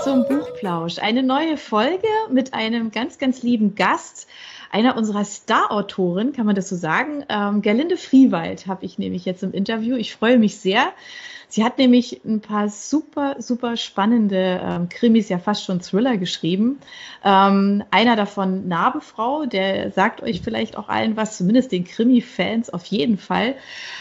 zum Buchplausch. Eine neue Folge mit einem ganz, ganz lieben Gast, einer unserer Star-Autoren, kann man das so sagen. Gerlinde Friewald habe ich nämlich jetzt im Interview. Ich freue mich sehr. Sie hat nämlich ein paar super, super spannende Krimis, ja fast schon Thriller geschrieben. Einer davon Narbenfrau, der sagt euch vielleicht auch allen was, zumindest den Krimi-Fans auf jeden Fall,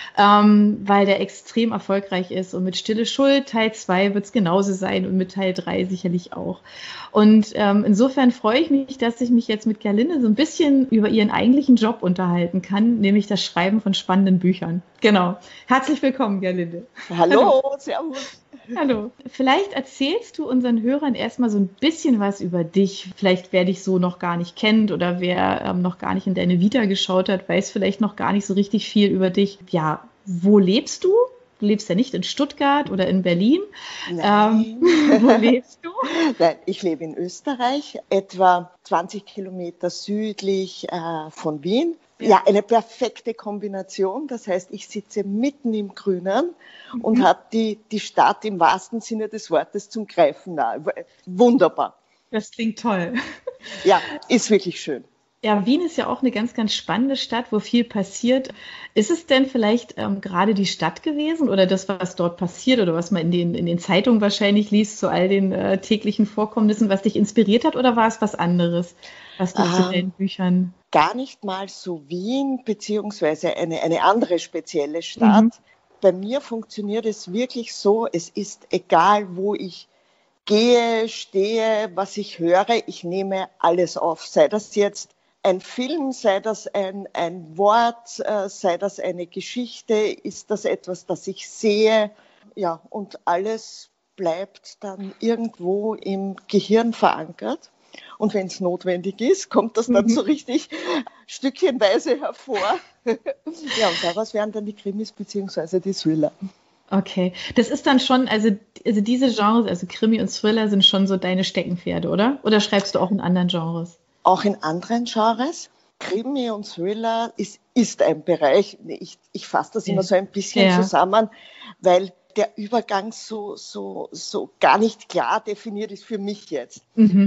weil der extrem erfolgreich ist. Und mit Stille Schuld, Teil 2 wird es genauso sein und mit Teil 3 sicherlich auch. Und insofern freue ich mich, dass ich mich jetzt mit Gerlinde so ein bisschen über ihren eigentlichen Job unterhalten kann, nämlich das Schreiben von spannenden Büchern. Genau. Herzlich willkommen, Gerlinde. Hallo, servus. Hallo. Vielleicht erzählst du unseren Hörern erstmal so ein bisschen was über dich. Vielleicht wer dich so noch gar nicht kennt oder wer noch gar nicht in deine Vita geschaut hat, weiß vielleicht noch gar nicht so richtig viel über dich. Ja, wo lebst du? Du lebst ja nicht in Stuttgart oder in Berlin. Nein. Wo lebst du? Nein, ich lebe in Österreich, etwa 20 Kilometer südlich von Wien. Ja, eine perfekte Kombination. Das heißt, ich sitze mitten im Grünen und habe die Stadt im wahrsten Sinne des Wortes zum Greifen nahe. Wunderbar. Das klingt toll. Ja, ist wirklich schön. Ja, Wien ist ja auch eine ganz, ganz spannende Stadt, wo viel passiert. Ist es denn vielleicht gerade die Stadt gewesen oder das, was dort passiert oder was man in den Zeitungen wahrscheinlich liest zu all den täglichen Vorkommnissen, was dich inspiriert hat oder war es was anderes, was du zu deinen Büchern... Gar nicht mal so Wien, beziehungsweise eine andere spezielle Stadt. Bei mir funktioniert es wirklich so, es ist egal, wo ich gehe, stehe, was ich höre, ich nehme alles auf. Sei das jetzt ein Film, sei das ein Wort, sei das eine Geschichte, ist das etwas, das ich sehe. Ja, und alles bleibt dann irgendwo im Gehirn verankert. Und wenn es notwendig ist, kommt das dann so richtig stückchenweise hervor. Ja, und daraus werden dann die Krimis bzw. die Thriller. Okay, das ist dann schon, also diese Genres, also Krimi und Thriller sind schon so deine Steckenpferde, oder? Oder schreibst du auch in anderen Genres? Auch in anderen Genres. Krimi und Thriller ist ein Bereich, ich fasse das immer so ein bisschen zusammen, weil der Übergang so gar nicht klar definiert ist für mich jetzt.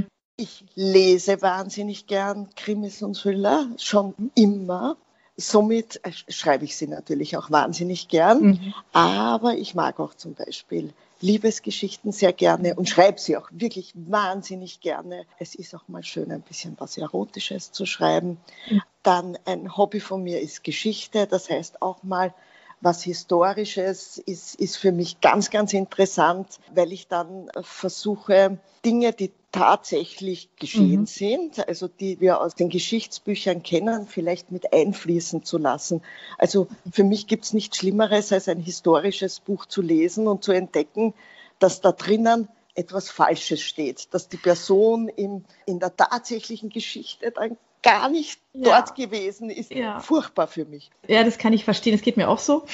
Ich lese wahnsinnig gern Krimis und Thriller, schon immer. Somit schreibe ich sie natürlich auch wahnsinnig gern. Aber ich mag auch zum Beispiel Liebesgeschichten sehr gerne und schreibe sie auch wirklich wahnsinnig gerne. Es ist auch mal schön, ein bisschen was Erotisches zu schreiben. Dann ein Hobby von mir ist Geschichte, das heißt auch mal was Historisches ist für mich ganz, ganz interessant, weil ich dann versuche, Dinge, die tatsächlich geschehen sind, also die wir aus den Geschichtsbüchern kennen, vielleicht mit einfließen zu lassen. Also für mich gibt es nichts Schlimmeres, als ein historisches Buch zu lesen und zu entdecken, dass da drinnen etwas Falsches steht, dass die Person in der tatsächlichen Geschichte dann gar nicht dort gewesen ist. Furchtbar für mich. Ja, das kann ich verstehen. Das geht mir auch so.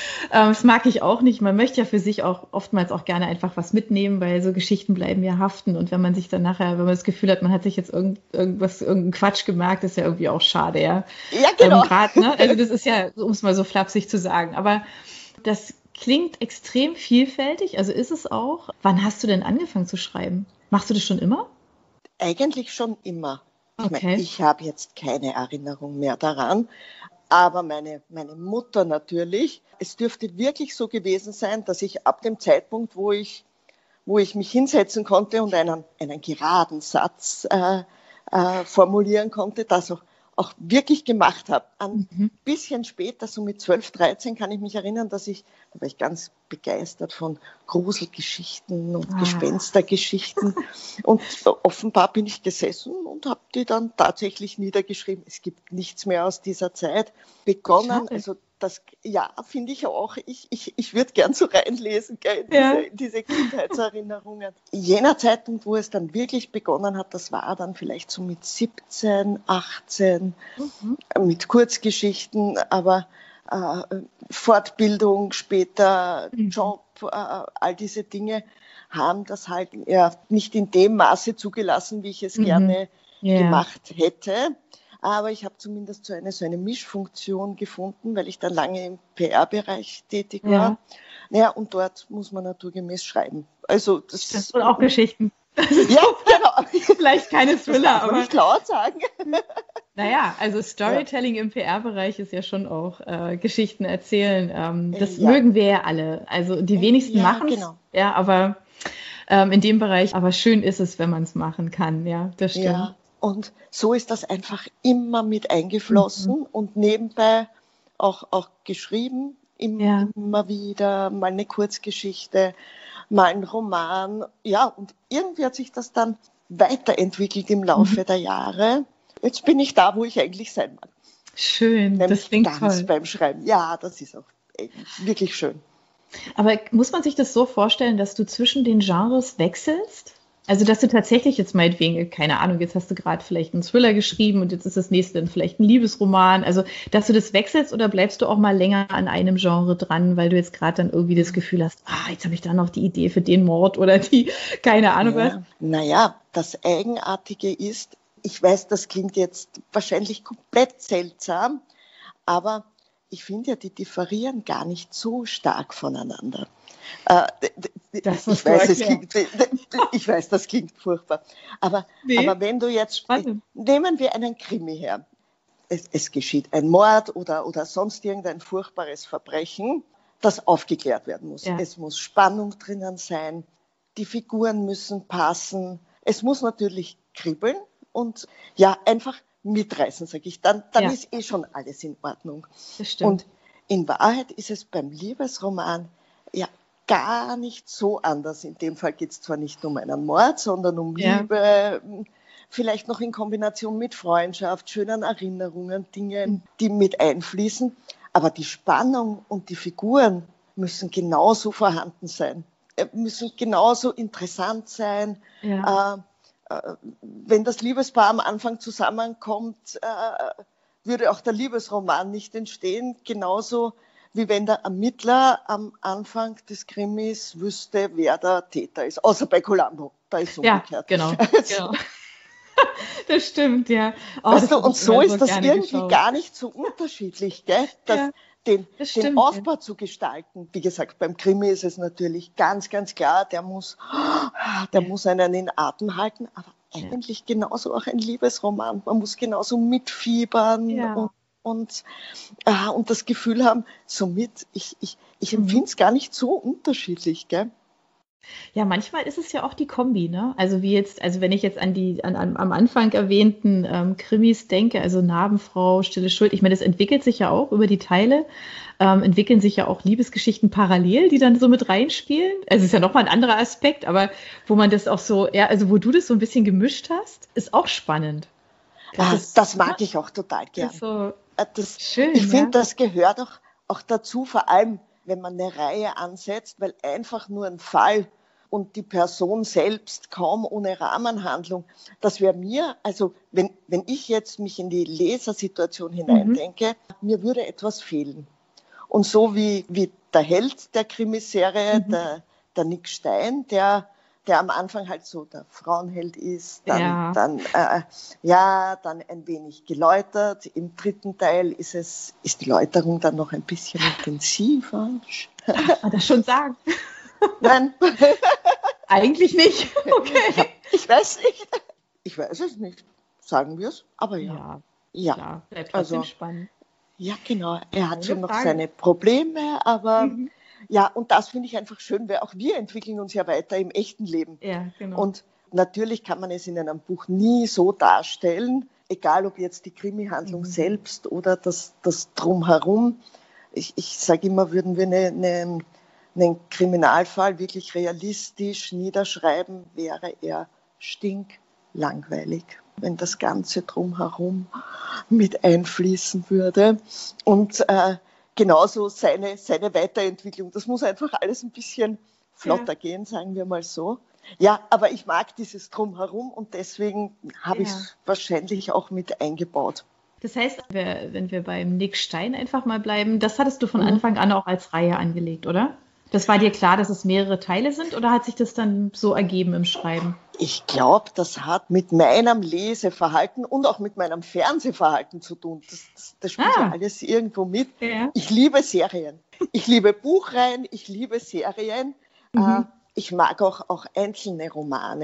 Das mag ich auch nicht. Man möchte ja für sich auch oftmals auch gerne einfach was mitnehmen, weil so Geschichten bleiben ja haften. Und wenn man sich dann nachher, wenn man das Gefühl hat, man hat sich jetzt irgendeinen Quatsch gemerkt, ist ja irgendwie auch schade, ja. Ja, genau. Ne? Also das ist ja, um es mal so flapsig zu sagen. Aber das klingt extrem vielfältig. Also ist es auch. Wann hast du denn angefangen zu schreiben? Machst du das schon immer? Eigentlich schon immer. Okay. Ich habe jetzt keine Erinnerung mehr daran, aber meine Mutter natürlich. Es dürfte wirklich so gewesen sein, dass ich ab dem Zeitpunkt, wo ich mich hinsetzen konnte und einen geraden Satz formulieren konnte, das auch wirklich gemacht habe. Ein bisschen später, so mit 12, 13, kann ich mich erinnern, da war ich ganz begeistert von Gruselgeschichten und Gespenstergeschichten. Und offenbar bin ich gesessen und habe die dann tatsächlich niedergeschrieben. Es gibt nichts mehr aus dieser Zeit. Begonnen, also das, finde ich auch. Ich würde gern so reinlesen, in diese Kindheitserinnerungen. Jener Zeitpunkt, wo es dann wirklich begonnen hat, das war dann vielleicht so mit 17, 18, mit Kurzgeschichten, aber Fortbildung, später Job, all diese Dinge haben das halt nicht in dem Maße zugelassen, wie ich es gerne gemacht hätte. Aber ich habe zumindest so eine Mischfunktion gefunden, weil ich dann lange im PR-Bereich tätig war. Naja, und dort muss man naturgemäß schreiben. Also das und auch Geschichten. Ja, genau. Vielleicht keine Thriller, aber nicht laut sagen. Naja, also Storytelling im PR-Bereich ist ja schon auch Geschichten erzählen. Das Ja. mögen wir ja alle. Also die wenigsten machen es, genau. ja, aber in dem Bereich, aber schön ist es, wenn man es machen kann, ja, das stimmt. Ja, und so ist das einfach immer mit eingeflossen und nebenbei auch geschrieben, immer wieder mal eine Kurzgeschichte, mal ein Roman. Ja, und irgendwie hat sich das dann weiterentwickelt im Laufe der Jahre. Jetzt bin ich da, wo ich eigentlich sein mag. Schön, Nämlich das klingt ganz toll. beim Schreiben. Ja, das ist auch wirklich schön. Aber muss man sich das so vorstellen, dass du zwischen den Genres wechselst? Also, dass du tatsächlich jetzt meinetwegen, keine Ahnung, jetzt hast du gerade vielleicht einen Thriller geschrieben und jetzt ist das nächste dann vielleicht ein Liebesroman. Also, dass du das wechselst oder bleibst du auch mal länger an einem Genre dran, weil du jetzt gerade dann irgendwie das Gefühl hast, jetzt habe ich da noch die Idee für den Mord oder die, keine Ahnung was. Naja, das Eigenartige ist, ich weiß, das klingt jetzt wahrscheinlich komplett seltsam, aber ich finde ja, die differieren gar nicht so stark voneinander. Ich weiß, das klingt furchtbar. Aber wenn du jetzt, nehmen wir einen Krimi her. Es geschieht ein Mord oder sonst irgendein furchtbares Verbrechen, das aufgeklärt werden muss. Ja. Es muss Spannung drinnen sein, die Figuren müssen passen, es muss natürlich kribbeln und ja, einfach mitreißen, sage ich. Dann ist schon alles in Ordnung. Das stimmt. Und in Wahrheit ist es beim Liebesroman ja gar nicht so anders. In dem Fall geht es zwar nicht um einen Mord, sondern um Liebe, vielleicht noch in Kombination mit Freundschaft, schönen Erinnerungen, Dingen, die mit einfließen. Aber die Spannung und die Figuren müssen genauso vorhanden sein, müssen genauso interessant sein. Ja. Wenn das Liebespaar am Anfang zusammenkommt, würde auch der Liebesroman nicht entstehen, genauso wie wenn der Ermittler am Anfang des Krimis wüsste, wer der Täter ist. Außer bei Columbo, da ist es umgekehrt. Ja, genau. Das stimmt, ja. Weißt du, und so ist das irgendwie gar nicht so unterschiedlich, gell? Den Aufbau zu gestalten. Wie gesagt, beim Krimi ist es natürlich ganz, ganz klar, der muss einen in Atem halten, aber eigentlich genauso auch ein Liebesroman. Man muss genauso mitfiebern und das Gefühl haben, somit, ich empfinde es gar nicht so unterschiedlich, gell? Ja, manchmal ist es ja auch die Kombi, ne? Also wenn ich jetzt am Anfang erwähnten Krimis denke, also Narbenfrau, Stille Schuld, ich meine, das entwickelt sich ja auch über die Teile, entwickeln sich ja auch Liebesgeschichten parallel, die dann so mit reinspielen. Also es ist ja nochmal ein anderer Aspekt, aber wo man das auch so, also wo du das so ein bisschen gemischt hast, ist auch spannend. Das mag ich auch total gern. Schön, ich finde, das gehört auch dazu, vor allem wenn man eine Reihe ansetzt, weil einfach nur ein Fall und die Person selbst kaum ohne Rahmenhandlung, das wäre mir, also wenn ich jetzt mich in die Lesersituation hineindenke, mir würde etwas fehlen. Und so wie der Held der Krimiserie, der Nick Stein, der am Anfang halt so der Frauenheld ist, dann ein wenig geläutert. Im dritten Teil ist die Läuterung dann noch ein bisschen intensiver. Darf man das schon sagen? Nein. Eigentlich nicht. Okay. Ich weiß nicht. Ich weiß es nicht. Sagen wir es, aber ja. Klar, bleibt trotzdem spannend. Ja, genau. Er hat schon noch seine Probleme, aber ja, und das finde ich einfach schön, weil auch wir entwickeln uns ja weiter im echten Leben. Ja, genau. Und natürlich kann man es in einem Buch nie so darstellen, egal ob jetzt die Krimi-Handlung selbst oder das Drumherum. Ich sage immer, würden wir einen Kriminalfall wirklich realistisch niederschreiben, wäre er stinklangweilig, wenn das Ganze drumherum mit einfließen würde. Und genauso seine Weiterentwicklung. Das muss einfach alles ein bisschen flotter gehen, sagen wir mal so. Ja, aber ich mag dieses Drumherum und deswegen habe ich es wahrscheinlich auch mit eingebaut. Das heißt, wenn wir beim Nick Stein einfach mal bleiben, das hattest du von Anfang an auch als Reihe angelegt, oder? Das war dir klar, dass es mehrere Teile sind, oder hat sich das dann so ergeben im Schreiben? Ich glaube, das hat mit meinem Leseverhalten und auch mit meinem Fernsehverhalten zu tun. Das spielt ja alles irgendwo mit. Ja. Ich liebe Serien. Ich liebe Buchreihen, ich liebe Serien. Ich mag auch einzelne Romane.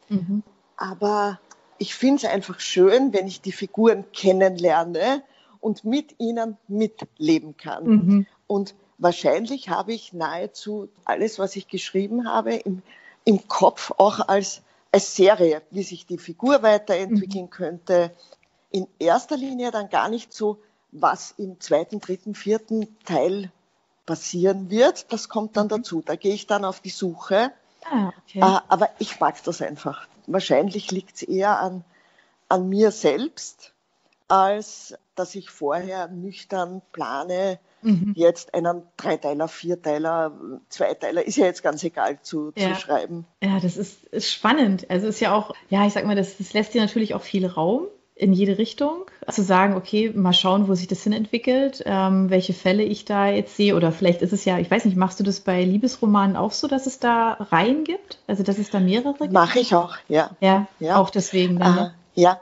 Mhm. Aber ich finde es einfach schön, wenn ich die Figuren kennenlerne und mit ihnen mitleben kann. Mhm. Und wahrscheinlich habe ich nahezu alles, was ich geschrieben habe, im Kopf auch als Serie, wie sich die Figur weiterentwickeln könnte. In erster Linie dann gar nicht so, was im zweiten, dritten, vierten Teil passieren wird. Das kommt dann dazu. Da gehe ich dann auf die Suche. Okay. Aber ich mag das einfach. Wahrscheinlich liegt es eher an mir selbst, als dass ich vorher nüchtern plane, jetzt einen Dreiteiler, Vierteiler, Zweiteiler, ist ja jetzt ganz egal zu schreiben. Ja, das ist spannend. Also ist ja auch, ja, ich sag mal, das lässt dir natürlich auch viel Raum in jede Richtung, zu sagen, okay, mal schauen, wo sich das hin entwickelt, welche Fälle ich da jetzt sehe. Oder vielleicht ist es ja, ich weiß nicht, machst du das bei Liebesromanen auch so, dass es da Reihen gibt? Also dass es da mehrere gibt? Mache ich auch, ja. Ja, auch deswegen dann. Ne? Ja.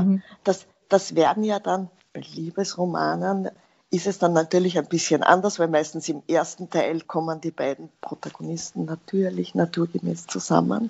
Das werden ja dann bei Liebesromanen, ist es dann natürlich ein bisschen anders, weil meistens im ersten Teil kommen die beiden Protagonisten natürlich naturgemäß zusammen.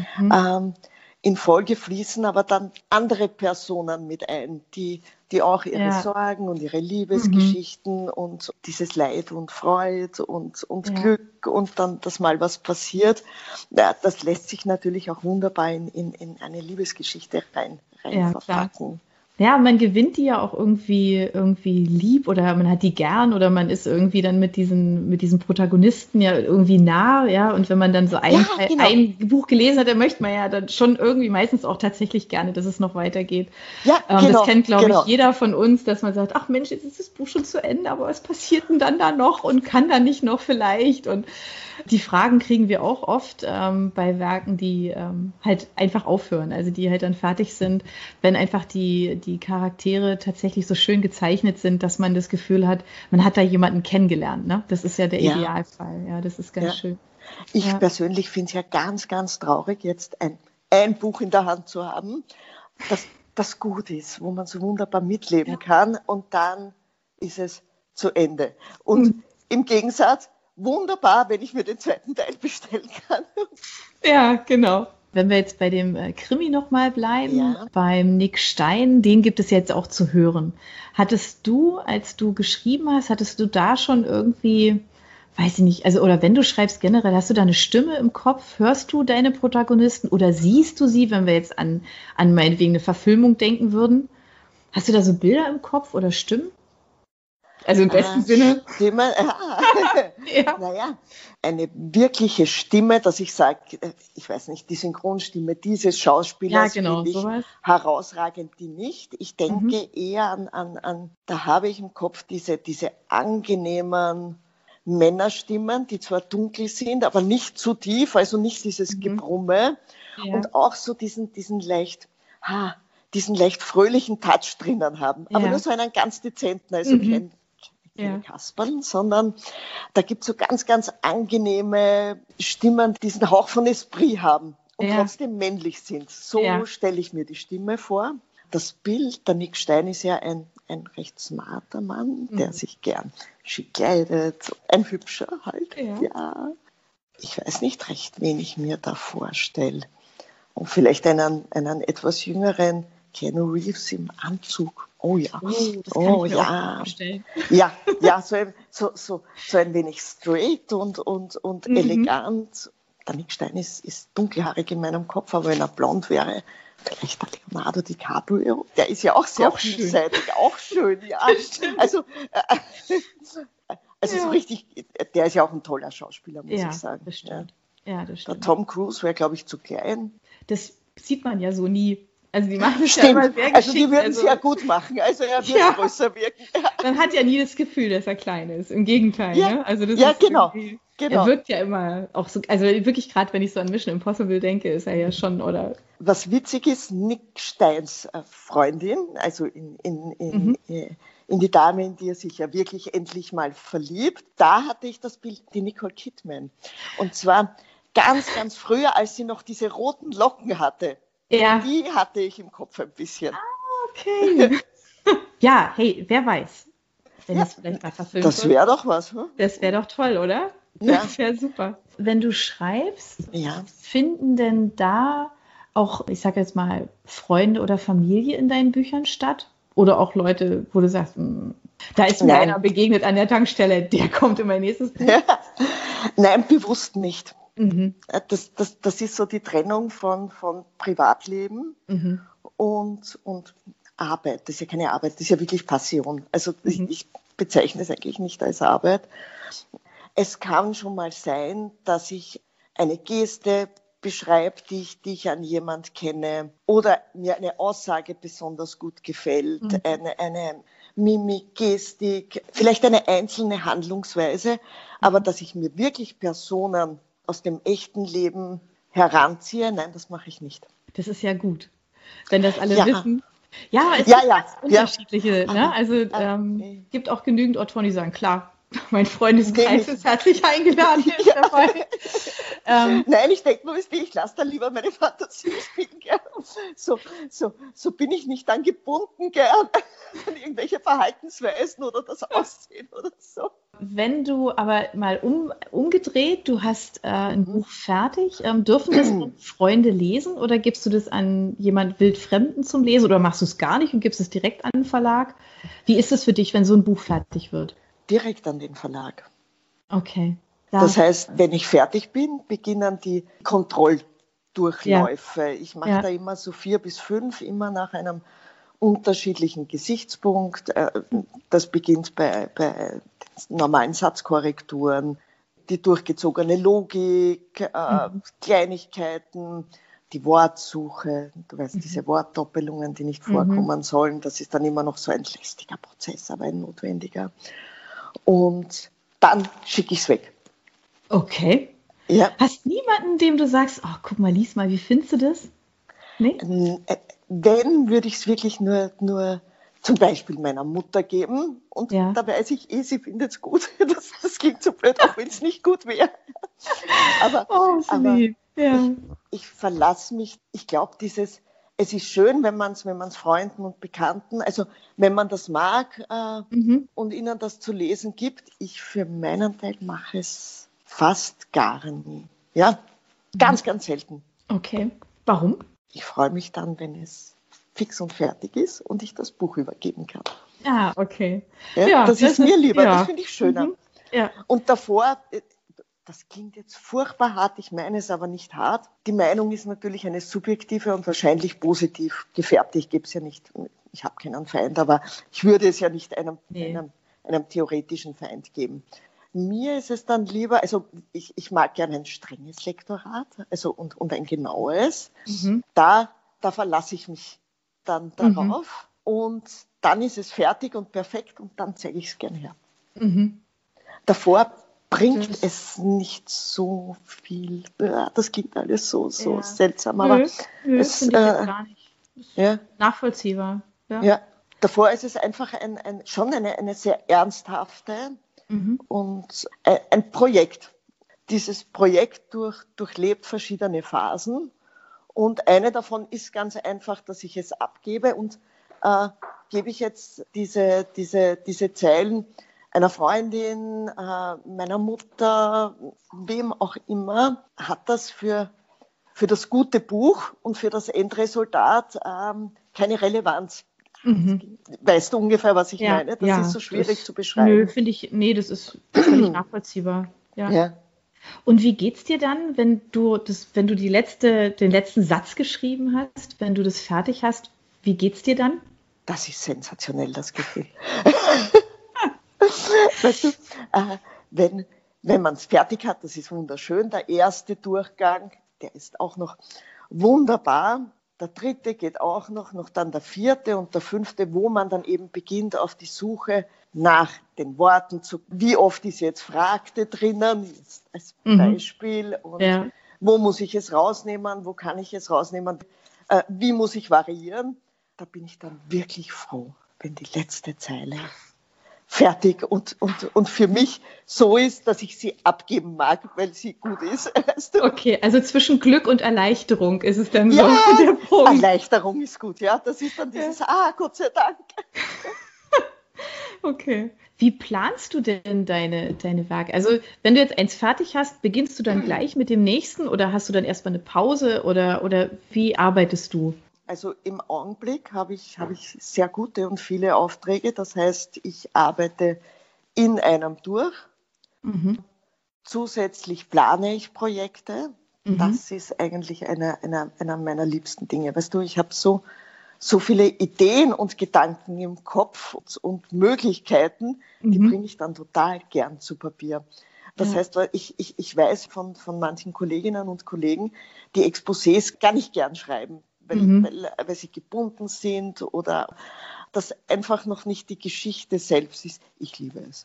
In Folge fließen aber dann andere Personen mit ein, die auch ihre Sorgen und ihre Liebesgeschichten und dieses Leid und Freude und Glück und dann, dass mal was passiert. Ja, das lässt sich natürlich auch wunderbar in eine Liebesgeschichte rein verpacken. Ja, man gewinnt die ja auch irgendwie lieb oder man hat die gern oder man ist irgendwie dann mit diesen Protagonisten ja irgendwie nah, ja. Und wenn man dann so ein Buch gelesen hat, dann möchte man ja dann schon irgendwie meistens auch tatsächlich gerne, dass es noch weitergeht. Ja, das kennt, glaube ich, jeder von uns, dass man sagt, ach Mensch, jetzt ist das Buch schon zu Ende, aber was passiert denn dann da noch und kann da nicht noch vielleicht? Und die Fragen kriegen wir auch oft bei Werken, die halt einfach aufhören, also die halt dann fertig sind, wenn einfach die Charaktere tatsächlich so schön gezeichnet sind, dass man das Gefühl hat, man hat da jemanden kennengelernt. Ne? Das ist ja der Idealfall. Ja, das ist ganz schön. Ich persönlich finde es ja ganz, ganz traurig, jetzt ein Buch in der Hand zu haben, das gut ist, wo man so wunderbar mitleben kann und dann ist es zu Ende. Und im Gegensatz, wunderbar, wenn ich mir den zweiten Teil bestellen kann. Ja, genau. Wenn wir jetzt bei dem Krimi nochmal bleiben, beim Nick Stein, den gibt es jetzt auch zu hören. Hattest du, als du geschrieben hast, hattest du da schon irgendwie, weiß ich nicht, also oder wenn du schreibst generell, hast du da eine Stimme im Kopf? Hörst du deine Protagonisten oder siehst du sie, wenn wir jetzt an meinetwegen eine Verfilmung denken würden? Hast du da so Bilder im Kopf oder Stimmen? Also im besten Sinne. Stimme, Naja, eine wirkliche Stimme, dass ich sage, ich weiß nicht, die Synchronstimme dieses Schauspielers finde ich herausragend, die nicht. Ich denke eher an, da habe ich im Kopf diese angenehmen Männerstimmen, die zwar dunkel sind, aber nicht zu tief, also nicht dieses Gebrumme und auch so diesen leicht fröhlichen Touch drinnen haben, aber nur so einen ganz dezenten, also keine Kasperln, sondern da gibt es so ganz, ganz angenehme Stimmen, die diesen Hauch von Esprit haben und trotzdem männlich sind. So stelle ich mir die Stimme vor. Das Bild, der Nick Stein ist ja ein recht smarter Mann, der sich gern schick kleidet, ein hübscher halt. Ja. Ich weiß nicht recht, wen ich mir da vorstelle. Und vielleicht einen etwas jüngeren Keanu Reeves im Anzug. Oh ja. Das kann ich mir auch vorstellen. Ja, so ein wenig straight und elegant. Der Nick Stein ist dunkelhaarig in meinem Kopf, aber wenn er blond wäre, vielleicht der Leonardo DiCaprio. Der ist ja auch sehr vielseitig, auch schön, ja. Also so richtig, der ist ja auch ein toller Schauspieler, muss ich sagen. Das stimmt. Ja, das stimmt. Der Tom Cruise wäre, glaube ich, zu klein. Das sieht man ja so nie. Also die machen es ja immer sehr geschickt. Also die würden es ja gut machen, also er wird größer wirken. Man hat ja nie das Gefühl, dass er klein ist, im Gegenteil. Ja, ne? Also das ja ist genau. Er wirkt ja immer auch so, also wirklich gerade, wenn ich so an Mission Impossible denke, ist er ja schon, oder? Was witzig ist, Nick Steins Freundin, also in die Dame, in die er sich ja wirklich endlich mal verliebt, da hatte ich das Bild, die Nicole Kidman. Und zwar ganz, ganz früher, als sie noch diese roten Locken hatte. Ja. Die hatte ich im Kopf ein bisschen. Okay. Ja, hey, wer weiß, wenn es vielleicht mal verfilmt wird. Das wäre doch was. Hm? Das wäre doch toll, oder? Ja. Das wäre super. Wenn du schreibst, ja. finden denn da auch, ich sage jetzt mal, Freunde oder Familie in deinen Büchern statt? Oder auch Leute, wo du sagst, da ist mir einer begegnet an der Tankstelle, der kommt in mein nächstes Buch? Nein, bewusst nicht. Mhm. Das ist so die Trennung von Privatleben und Arbeit. Das ist ja keine Arbeit, das ist ja wirklich Passion. Also ich bezeichne es eigentlich nicht als Arbeit. Es kann schon mal sein, dass ich eine Geste beschreibe, die ich an jemand kenne, oder mir eine Aussage besonders gut gefällt, eine Mimik, Gestik, vielleicht eine einzelne Handlungsweise, aber dass ich mir wirklich Personen aus dem echten Leben heranziehe, nein, das mache ich nicht. Das ist ja gut, wenn das alle wissen. Ja, es gibt ganz unterschiedliche. Ne? Also gibt auch genügend Autoren, die sagen, klar, mein Freundeskreis ist herzlich eingeladen, hier ist dabei. Nein, ich denke nur, ich lasse da lieber meine Fantasie spielen. Gell? So bin ich nicht dann gebunden gern an irgendwelche Verhaltensweisen oder das Aussehen oder so. Wenn du aber mal umgedreht, du hast ein Buch fertig, dürfen das Freunde lesen oder gibst du das an jemand Wildfremden zum Lesen oder machst du es gar nicht und gibst es direkt an den Verlag? Wie ist es für dich, wenn so ein Buch fertig wird? Direkt an den Verlag. Okay. Das heißt, wenn ich fertig bin, beginnen die Kontrolldurchläufe. Ich mache da immer so 4 bis 5, immer nach einem unterschiedlichen Gesichtspunkt. Das beginnt bei normalen Satzkorrekturen, die durchgezogene Logik, Kleinigkeiten, die Wortsuche, du weißt, diese Wortdoppelungen, die nicht vorkommen sollen, das ist dann immer noch so ein lästiger Prozess, aber ein notwendiger. Und dann schicke ich es weg. Okay. Ja. Hast niemanden, dem du sagst, oh, guck mal, lies mal, wie findest du das? Nee? Wenn, würde ich es wirklich nur zum Beispiel meiner Mutter geben. Und da weiß ich sie findet es gut. Das klingt so blöd, auch wenn es nicht gut wäre. Aber ich verlasse mich, ich glaube, es ist schön, wenn man es Freunden und Bekannten, also wenn man das mag und ihnen das zu lesen gibt, ich für meinen Teil mache es fast gar nie. Ja, ganz, ganz selten. Okay. Warum? Ich freue mich dann, wenn es fix und fertig ist und ich das Buch übergeben kann. Ah, okay. Ja, das ist mir lieber, das finde ich schöner. Ja. Und davor, das klingt jetzt furchtbar hart, ich meine es aber nicht hart. Die Meinung ist natürlich eine subjektive und wahrscheinlich positiv gefärbte. Ich gebe es ja nicht, ich habe keinen Feind, aber ich würde es ja nicht einem theoretischen Feind geben. Mir ist es dann lieber, also ich mag gerne ein strenges Lektorat, also und ein genaues. Da verlasse ich mich dann darauf und dann ist es fertig und perfekt und dann zeige ich es gerne her. Davor bringt es nicht so viel. Das klingt alles so seltsam, aber es finde ich jetzt gar nicht. Das ist nachvollziehbar. Ja. Davor ist es einfach schon eine sehr ernsthafte und ein Projekt. Dieses Projekt durchlebt verschiedene Phasen und eine davon ist ganz einfach, dass ich es abgebe und gebe ich jetzt diese Zeilen einer Freundin, meiner Mutter, wem auch immer, hat das für das gute Buch und für das Endresultat keine Relevanz. Weißt du ungefähr, was ich meine? Das ist so schwierig zu beschreiben. Das ist völlig nachvollziehbar. Ja. Und wie geht's dir dann, wenn du den letzten Satz geschrieben hast, wenn du das fertig hast, wie geht's dir dann? Das ist sensationell, das Gefühl. Weißt du, wenn man es fertig hat, das ist wunderschön. Der erste Durchgang, der ist auch noch wunderbar. Der dritte geht auch noch dann der vierte und der fünfte, wo man dann eben beginnt auf die Suche nach den Worten, wie oft ist jetzt fragte drinnen, jetzt als Beispiel, und wo muss ich es rausnehmen, wo kann ich es rausnehmen, wie muss ich variieren. Da bin ich dann wirklich froh, wenn die letzte Zeile fertig und für mich so ist, dass ich sie abgeben mag, weil sie gut ist. Weißt du? Okay, also zwischen Glück und Erleichterung ist es dann so der Punkt. Erleichterung ist gut, ja. Das ist dann dieses, Gott sei Dank. Okay. Wie planst du denn deine Werke? Also, wenn du jetzt eins fertig hast, beginnst du dann gleich mit dem nächsten oder hast du dann erstmal eine Pause oder wie arbeitest du? Also im Augenblick habe ich sehr gute und viele Aufträge. Das heißt, ich arbeite in einem durch. Mhm. Zusätzlich plane ich Projekte. Mhm. Das ist eigentlich einer meiner liebsten Dinge. Weißt du, ich habe so viele Ideen und Gedanken im Kopf und Möglichkeiten, die Mhm. bringe ich dann total gern zu Papier. Das Ja. heißt, weil ich weiß von manchen Kolleginnen und Kollegen, die Exposés gar nicht gern schreiben, Mhm. weil sie gebunden sind oder das einfach noch nicht die Geschichte selbst ist. Ich liebe es.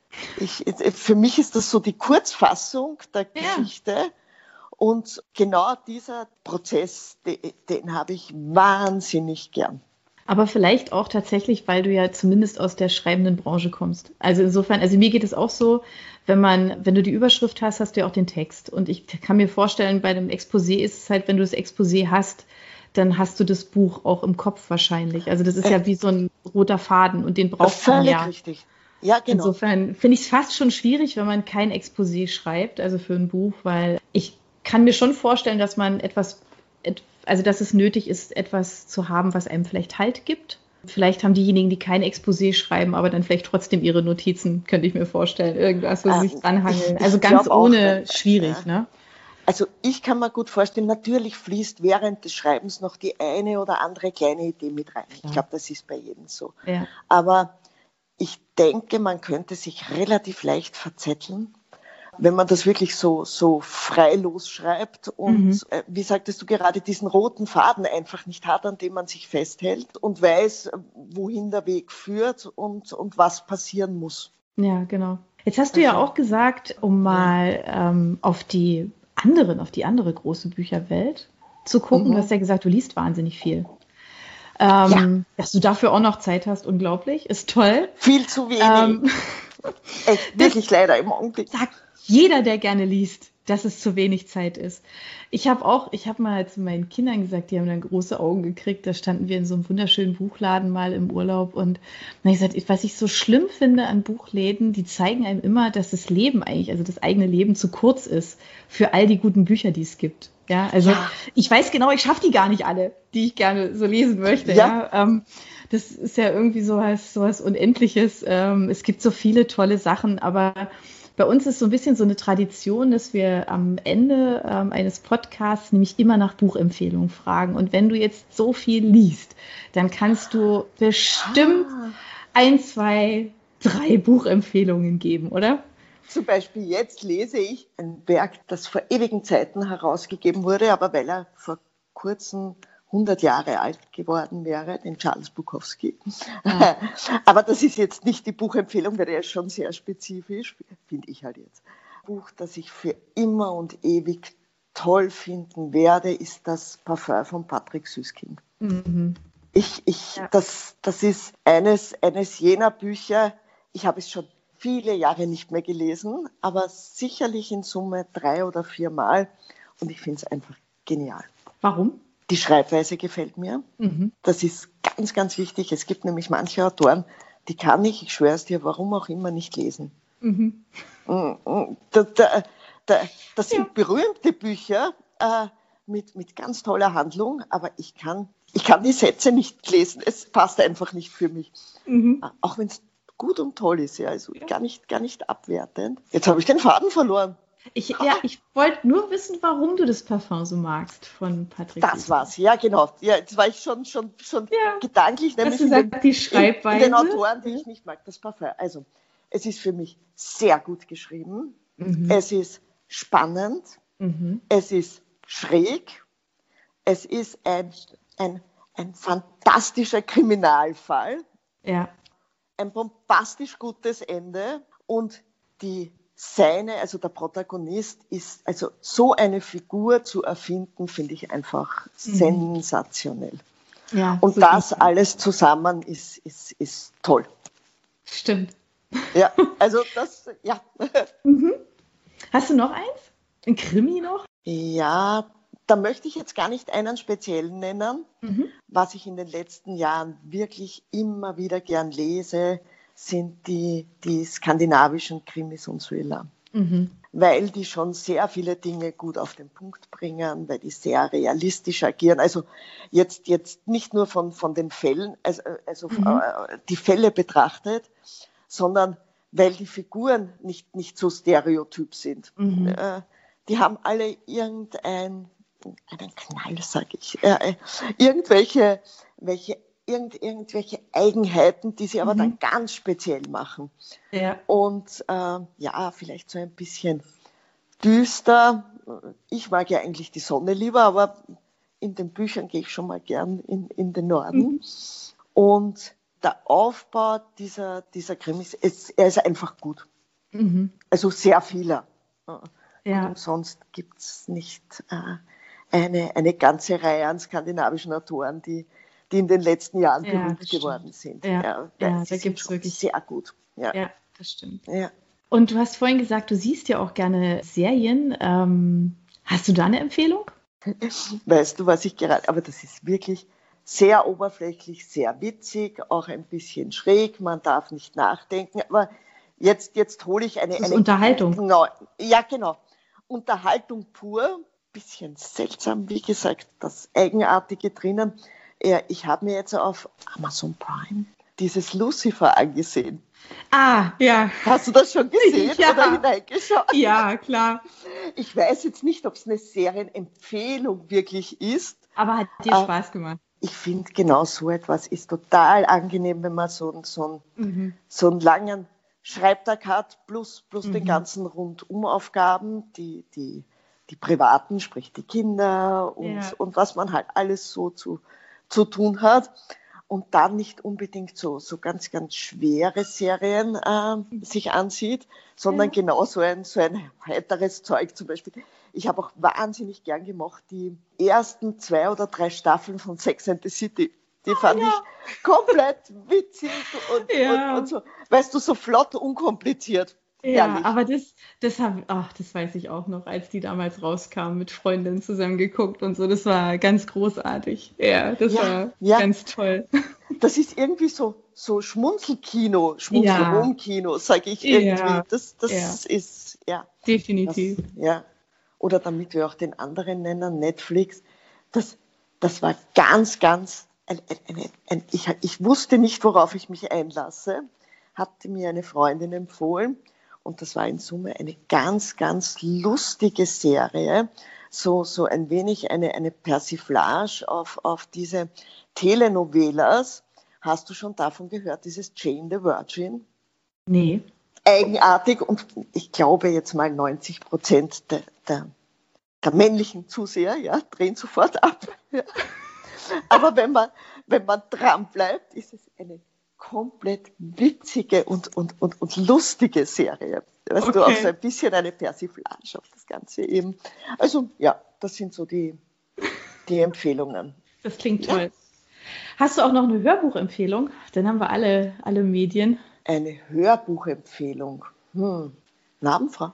Für mich ist das so die Kurzfassung der Ja. Geschichte. Und genau dieser Prozess, den habe ich wahnsinnig gern. Aber vielleicht auch tatsächlich, weil du ja zumindest aus der schreibenden Branche kommst. Also insofern, also mir geht es auch so, wenn du die Überschrift hast, hast du ja auch den Text. Und ich kann mir vorstellen, bei einem Exposé ist es halt, wenn du das Exposé hast, dann hast du das Buch auch im Kopf wahrscheinlich. Also das ist Äh, ja wie so ein roter Faden und den braucht man Völlig ja. richtig. Ja, genau. Insofern finde ich es fast schon schwierig, wenn man kein Exposé schreibt, also für ein Buch, weil ich kann mir schon vorstellen, dass man also dass es nötig ist, etwas zu haben, was einem vielleicht Halt gibt. Vielleicht haben diejenigen, die kein Exposé schreiben, aber dann vielleicht trotzdem ihre Notizen, könnte ich mir vorstellen. Irgendwas, wo sie sich dranhangeln. Also Ich ganz glaube auch, weil, ohne schwierig, ne? also ich kann mir gut vorstellen, natürlich fließt während des Schreibens noch die eine oder andere kleine Idee mit rein. Ich Klar. glaube, das ist bei jedem so. Ja. Aber ich denke, man könnte sich relativ leicht verzetteln, wenn man das wirklich so frei losschreibt Mhm. und, wie sagtest du gerade, diesen roten Faden einfach nicht hat, an dem man sich festhält und weiß, wohin der Weg führt und was passieren muss. Ja, genau. Jetzt hast du ja Also, auch gesagt, um ja. mal auf die andere große Bücherwelt zu gucken. Du hast Mhm. ja gesagt, du liest wahnsinnig viel. Ja, Dass du dafür auch noch Zeit hast, unglaublich, ist toll. viel zu wenig. Ähm, Echt, das wirklich leider im Augenblick. sagt jeder, der gerne liest, dass es zu wenig Zeit ist. Ich habe mal zu meinen Kindern gesagt, die haben dann große Augen gekriegt, da standen wir in so einem wunderschönen Buchladen mal im Urlaub und dann habe ich gesagt, was ich so schlimm finde an Buchläden, die zeigen einem immer, dass das Leben eigentlich, also das eigene Leben zu kurz ist für all die guten Bücher, die es gibt. Ja, also Ja, ich weiß genau, ich schaffe die gar nicht alle, die ich gerne so lesen möchte, ja, ja. Das ist ja irgendwie sowas Unendliches. Es gibt so viele tolle Sachen, aber bei uns ist so ein bisschen so eine Tradition, dass wir am Ende eines Podcasts nämlich immer nach Buchempfehlungen fragen. Und wenn du jetzt so viel liest, dann kannst du bestimmt ah, ein, zwei, drei Buchempfehlungen geben, oder? zum Beispiel jetzt lese ich ein Werk, das vor ewigen Zeiten herausgegeben wurde, aber weil er vor kurzem 100 Jahre alt geworden wäre, den Charles Bukowski. Ah, Aber das ist jetzt nicht die Buchempfehlung, weil der ist schon sehr spezifisch, finde ich halt jetzt. Ein Buch, das ich für immer und ewig toll finden werde, ist das Parfum von Patrick Süskind. mhm. Ja. Das ist eines jener Bücher, ich habe es schon viele Jahre nicht mehr gelesen, aber sicherlich in Summe 3 oder 4 Mal und ich finde es einfach genial. Warum? Die Schreibweise gefällt mir. Mhm. Das ist ganz, ganz wichtig. Es gibt nämlich manche Autoren, die kann ich schwöre es dir, warum auch immer nicht lesen. Mhm. Da, da, das Ja. sind berühmte Bücher mit ganz toller Handlung, aber ich kann die Sätze nicht lesen. Es passt einfach nicht für mich. Mhm. Auch wenn es gut und toll ist, ja, also Ja. gar nicht abwertend. Jetzt habe ich den Faden verloren. Ich wollte nur wissen, warum du das Parfum so magst von Patrick Das Süßkind. war's, ja genau. Ja, jetzt war ich schon Ja, gedanklich, hast nämlich du gesagt, die in den Schreibweise. Autoren, die ich nicht mag, das Parfum. Also, es ist für mich sehr gut geschrieben. Mhm. Es ist spannend. Mhm. Es ist schräg. Es ist ein fantastischer Kriminalfall. Ja. Ein bombastisch gutes Ende und also der Protagonist ist, also so eine Figur zu erfinden, finde ich einfach Mhm. sensationell. Ja, Und super. das alles zusammen ist toll. Stimmt. Ja, also ja. Mhm. Hast du noch eins? Ein Krimi noch? Ja, da möchte ich jetzt gar nicht einen speziellen nennen. Mhm. Was ich in den letzten Jahren wirklich immer wieder gern lese, sind die skandinavischen Krimis und Thriller. Mhm. Weil die schon sehr viele Dinge gut auf den Punkt bringen, weil die sehr realistisch agieren. Also jetzt nicht nur von den Fällen, also die Fälle betrachtet, sondern weil die Figuren nicht so stereotyp sind. Die haben alle einen Knall, sage ich. Irgendwelche Eigenheiten, die sie aber dann ganz speziell machen. Ja. Und vielleicht so ein bisschen düster. Ich mag ja eigentlich die Sonne lieber, aber in den Büchern gehe ich schon mal gern in den Norden. Und der Aufbau dieser Krimis, er ist einfach gut. Also sehr vieler. Ja. Und umsonst gibt es nicht eine ganze Reihe an skandinavischen Autoren, die in den letzten Jahren berühmt geworden sind. Da gibt es wirklich sehr gut. Ja, das stimmt. Ja. Und du hast vorhin gesagt, du siehst ja auch gerne Serien. Hast du da eine Empfehlung? Weißt du, was ich gerade, aber das ist wirklich sehr oberflächlich, sehr witzig, auch ein bisschen schräg, man darf nicht nachdenken, aber jetzt hole ich eine Unterhaltung. Genau. Unterhaltung pur, bisschen seltsam, wie gesagt, das Eigenartige drinnen. Ich habe mir jetzt auf Amazon Prime dieses Lucifer angesehen. Ah, ja. Hast du das schon gesehen oder hineingeschaut? Ja, klar. Ich weiß jetzt nicht, ob es eine Serienempfehlung wirklich ist. Aber hat dir Spaß gemacht? Ich finde, genau so etwas ist total angenehm, wenn man so einen langen Schreibtag hat, plus den ganzen Rundumaufgaben, die privaten, sprich die Kinder und was man halt alles so zu tun hat. Und dann nicht unbedingt so ganz, ganz schwere Serien sich ansieht, sondern genau so ein heiteres Zeug zum Beispiel. Ich habe auch wahnsinnig gern gemocht die ersten 2 oder 3 Staffeln von Sex and the City. Die fand ich komplett witzig und so, weißt du, so flott, unkompliziert. Ja, Herrlich. aber das weiß ich auch noch, als die damals rauskamen, mit Freundinnen zusammen geguckt und so. Das war ganz großartig. Ja, das war ganz toll. Das ist irgendwie so Schmunzelkino, Schmunzelroom-Kino, sage ich irgendwie. Das ist, definitiv. Oder damit wir auch den anderen nennen, Netflix. Das war ganz, ganz, ich wusste nicht, worauf ich mich einlasse, hatte mir eine Freundin empfohlen. Und das war in Summe eine ganz, ganz lustige Serie. So ein wenig eine Persiflage auf diese Telenovelas. Hast du schon davon gehört, dieses Jane the Virgin? Nee. Eigenartig und ich glaube jetzt mal 90% der männlichen Zuseher drehen sofort ab. Ja. Aber wenn man dran bleibt, ist es eine komplett witzige und lustige Serie. Weißt du, auch so ein bisschen eine Persiflage auf das Ganze eben. Also das sind so die Empfehlungen. Das klingt toll. Hast du auch noch eine Hörbuchempfehlung? Dann haben wir alle Medien. Eine Hörbuchempfehlung? Namenfrau?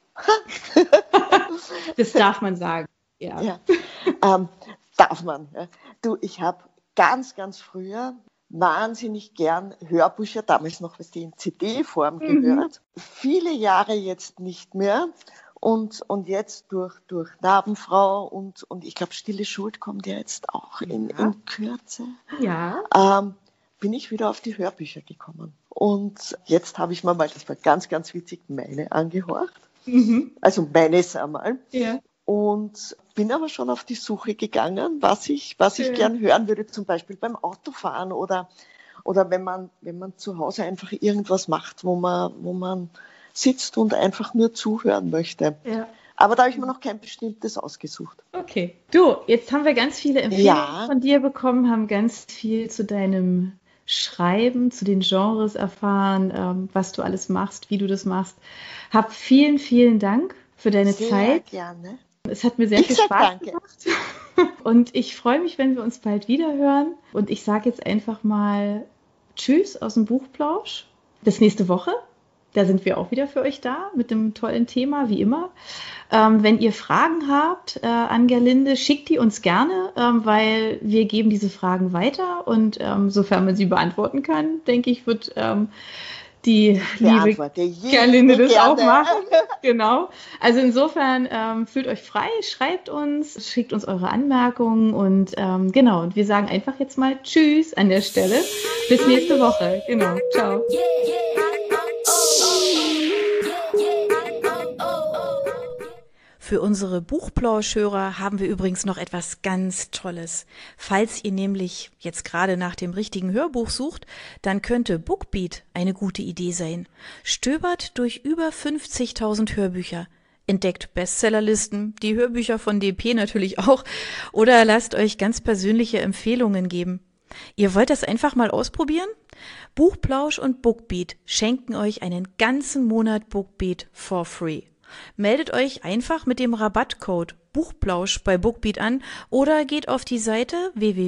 Das darf man sagen. Ja. Darf man. Ja. Du, ich habe ganz, ganz früher wahnsinnig gern Hörbücher, damals noch, was die in CD-Form gehört. Viele Jahre jetzt nicht mehr. Und jetzt durch Narbenfrau und ich glaube, Stille Schuld kommt ja jetzt auch in Kürze. Ja. Bin ich wieder auf die Hörbücher gekommen. Und jetzt habe ich mir mal, das war ganz, ganz witzig, meine angehorcht. Also meines einmal. Ja. Und bin aber schon auf die Suche gegangen, was ich gern hören würde, zum Beispiel beim Autofahren oder wenn man zu Hause einfach irgendwas macht, wo man sitzt und einfach nur zuhören möchte. Ja. Aber da habe ich mir noch kein bestimmtes ausgesucht. Okay. Du, jetzt haben wir ganz viele Empfehlungen von dir bekommen, haben ganz viel zu deinem Schreiben, zu den Genres erfahren, was du alles machst, wie du das machst. Hab vielen, vielen Dank für deine Zeit. Sehr gerne. Es hat mir sehr viel Spaß gemacht. Und ich freue mich, wenn wir uns bald wieder hören. Und ich sage jetzt einfach mal Tschüss aus dem Buchplausch. Bis nächste Woche. Da sind wir auch wieder für euch da mit einem tollen Thema, wie immer. Wenn ihr Fragen habt an Gerlinde, schickt die uns gerne, weil wir geben diese Fragen weiter und sofern man sie beantworten kann, denke ich, wird die liebe Gerlinde das auch machen. Genau. Also insofern fühlt euch frei, schreibt uns, schickt uns eure Anmerkungen und genau. Und wir sagen einfach jetzt mal Tschüss an der Stelle. Bis nächste Woche. Genau. Ciao. Für unsere Buchplauschhörer haben wir übrigens noch etwas ganz Tolles. Falls ihr nämlich jetzt gerade nach dem richtigen Hörbuch sucht, dann könnte Bookbeat eine gute Idee sein. Stöbert durch über 50.000 Hörbücher, entdeckt Bestsellerlisten, die Hörbücher von DP natürlich auch, oder lasst euch ganz persönliche Empfehlungen geben. Ihr wollt das einfach mal ausprobieren? Buchplausch und Bookbeat schenken euch einen ganzen Monat Bookbeat for free. Meldet euch einfach mit dem Rabattcode Buchplausch bei Bookbeat an oder geht auf die Seite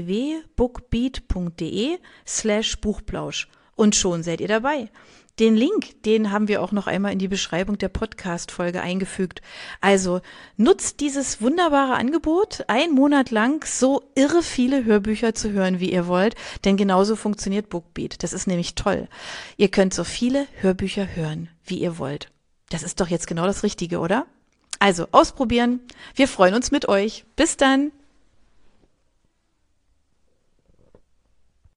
www.bookbeat.de/Buchplausch und schon seid ihr dabei. Den Link, den haben wir auch noch einmal in die Beschreibung der Podcast-Folge eingefügt. Also nutzt dieses wunderbare Angebot, einen Monat lang so irre viele Hörbücher zu hören, wie ihr wollt, denn genauso funktioniert Bookbeat. Das ist nämlich toll. Ihr könnt so viele Hörbücher hören, wie ihr wollt. Das ist doch jetzt genau das Richtige, oder? Also ausprobieren. Wir freuen uns mit euch. Bis dann.